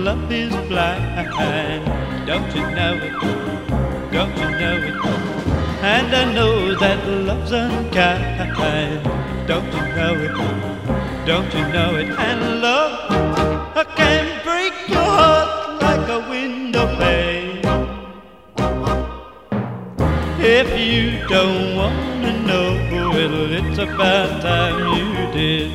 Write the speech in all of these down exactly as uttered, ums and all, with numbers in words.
love is blind. Don't you know it? Don't you know it? And I know that love's unkind. Don't you know it? Don't you know it? And love can break your heart like a window pane. If you don't wanna know, well, it's about time you did.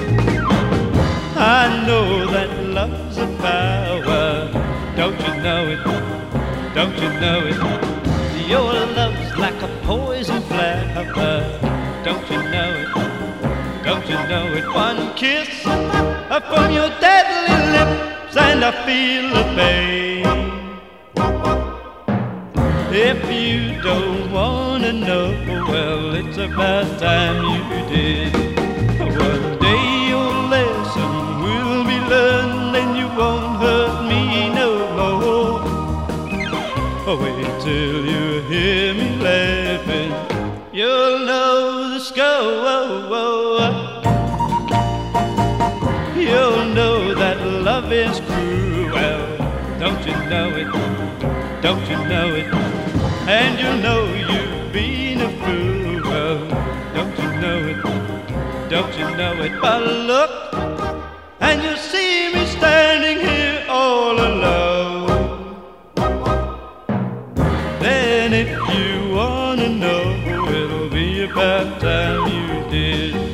I know that love's a power. Don't you know it? Don't you know it? Your love's like a poison flower. Don't you know it? Don't you know it? One kiss from your deadly lips and I feel the pain. If you don't wanna know, well, it's about time you did. One day your lesson will be learned and you won't hurt me no more. Wait till you hear me laughing, you'll know the score. You'll know that love is cruel. Don't you know it? Don't you know it? And you know you've been a fool. Don't you know it? Don't you know it? But look, and you see me standing here all alone. Then if you wanna know, it'll be about time you did.